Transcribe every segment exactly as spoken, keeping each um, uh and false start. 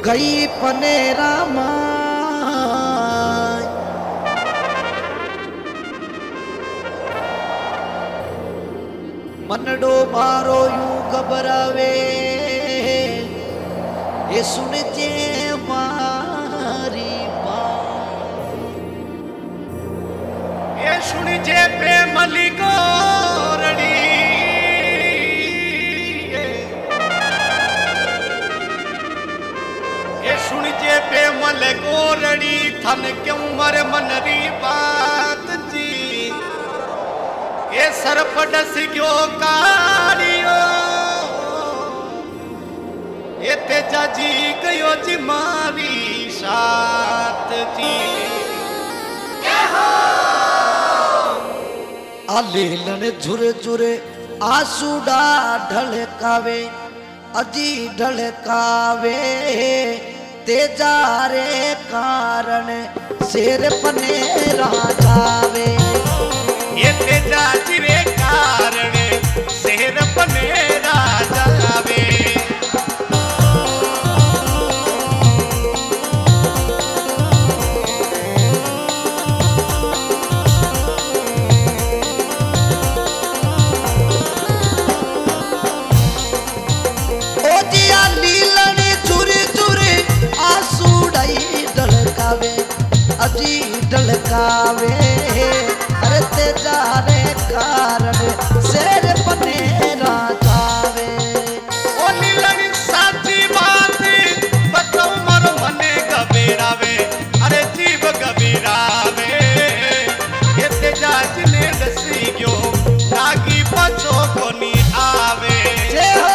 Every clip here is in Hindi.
गई पनेरा माय मनडो मारो यूं घबरावे ये सुन जे मारी बात ये सुन जे प्रेम लिगोरड़ी ये सुन जे प्रेम लिगोरड़ी थन क्यों मर मनरी बात जी ये सरफ डस गयो कालियो ये तेजा जी गयो जी मारी साथ जी आलेलन झुरे झुरे आसूडा ढलकावे अजी ढलकावे तेजा रे कारण शेर पनेरा जावे ये तेजा जी रे कारण शेर पनेरा जावे अजी ढलकावे अरे तेजा रे कारण शेर पनेरा जावे ओ नीलण साची बात बताओ मर मने गबेरावे अरे जीव गबेरावे ये तेजा जिने दसी गयो नागी पछो कोनी आवे जय हो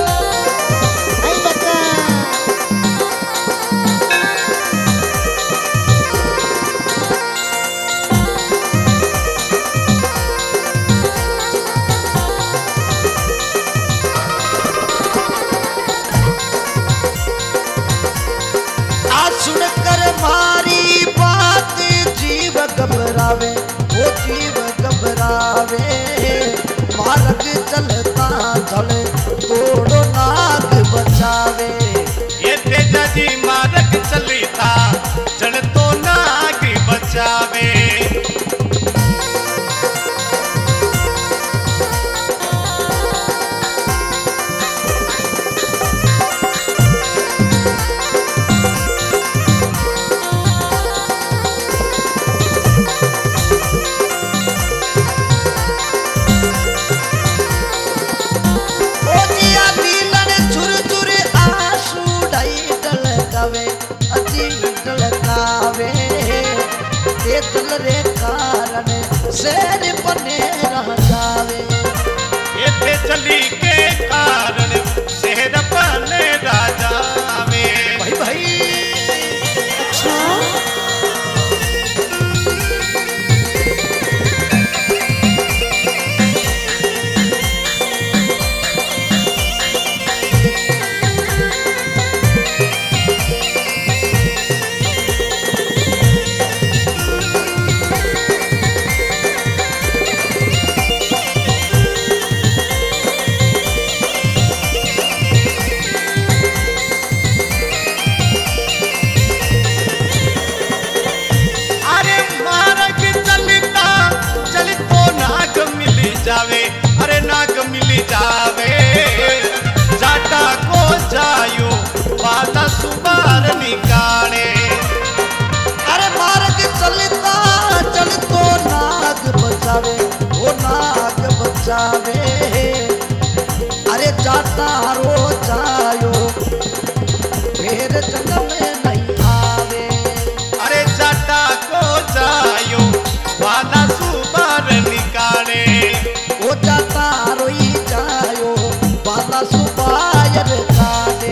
सुनकर मारी बात जीव घबरावे वो जीव घबरावे मार्ग चलता चले तोड़ो नाग बचावे ये तेजा जी मार्ग चलता चल तो नाग बचावे चल रे कारण शेर पनेरा जावे ये चली के कारण शेर पनेरा जावे भाई भाई अच्छा जावे अरे नाग मिली जावे जाटा को जायो बाता सुबार निकाले अरे मार्ग चलता चल तो नाग बचावे वो नाग बचावे अरे जाता रो जायो फिर जन्म में नहीं आवे अरे जाटा को जायो बाता सुबार निकाले वो जाता रोई जायो बाला सुबायर काटे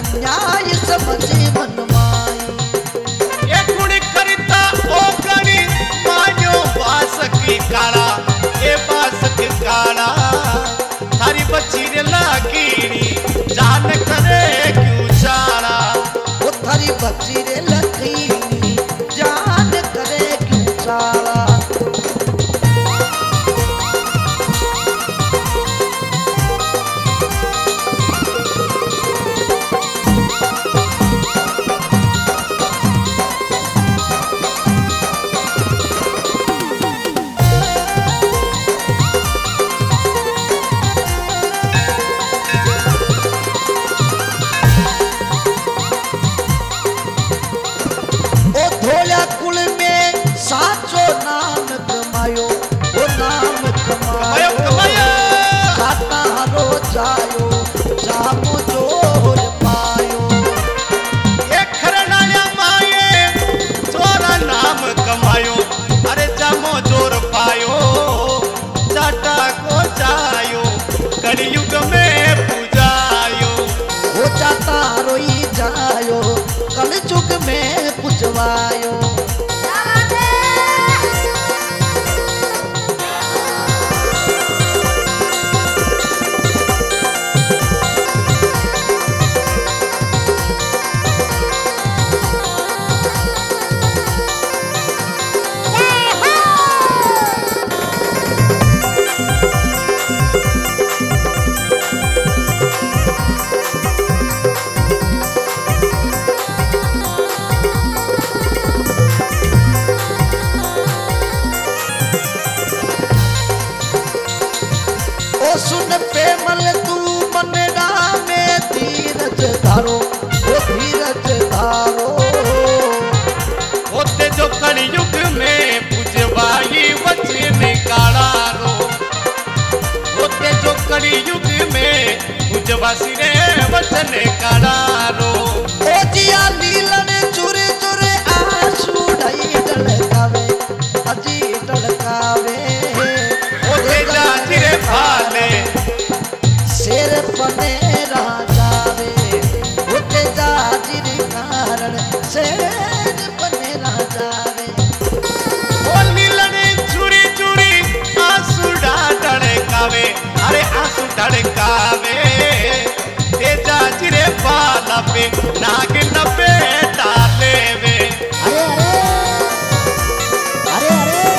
अन्याय समझी मन मायो ए कुणी करिता ओ कणी मायो बास की काला ए बास की काला थारी बच्ची रे लाकीड़ी जान करे क्यों चाला वो थारी बच्ची रे लकीनी जान करे क्यों चाला ओ धोया कुल में साचो नाम कमायो वो नाम कमायो कमायो कमायो खाता रो जायो जामो जोर पायो ए खरनाया माये चोरा नाम कमायो अरे जामो जोर पायो चाटा को जायो कलयुग में पूजायो वो जाता रोई जायो कल जुग में पुजवायो ओ सुन पेमल तू मनडा में धीरज धारो ओ धीरज धारो होते जो कलयुग में पूजवाई वचन काड़ारो होते जो कलयुग में पूजवासी रे वचन काड़ारो ओ जिया लीलन चुरे चुरे आंसू ढाई ढलकावे अजी ढलकावे होते जाजिरे फाले शेर बने राजावे होते जाजिरी कारण शेर बने राजावे ओ नीलने चुरी चुरी आंसू ढड़कावे अरे आंसू ढड़कावे ते जाजिरे फाला पे नागिन पे डाले वे अरे अरे अरे अरे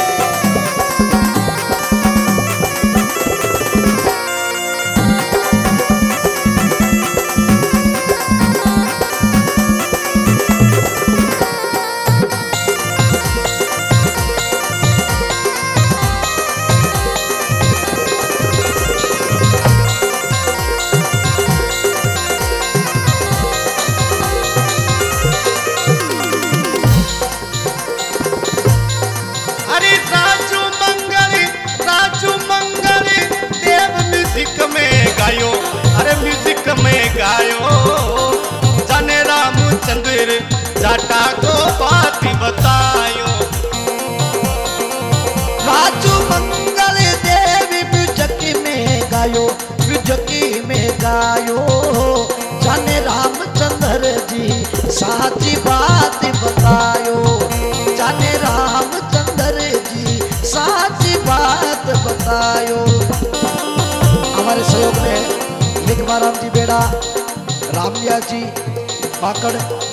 अरे राजू मंगली राजू मंगली देव म्यूजिक में गायो अरे म्यूजिक में गायो जाने रामचंद्र जाटा को बात बतायो राजू मंगल देवी म्यूजकी में गायो म्यूजकी में गायो जाने रामचंद्र जी साची बात बतायो जाने रामचंद्र जी साची बात बतायो हमारे सहयोग में लिखवा राम जी बेड़ा रामलिया जी पाकड़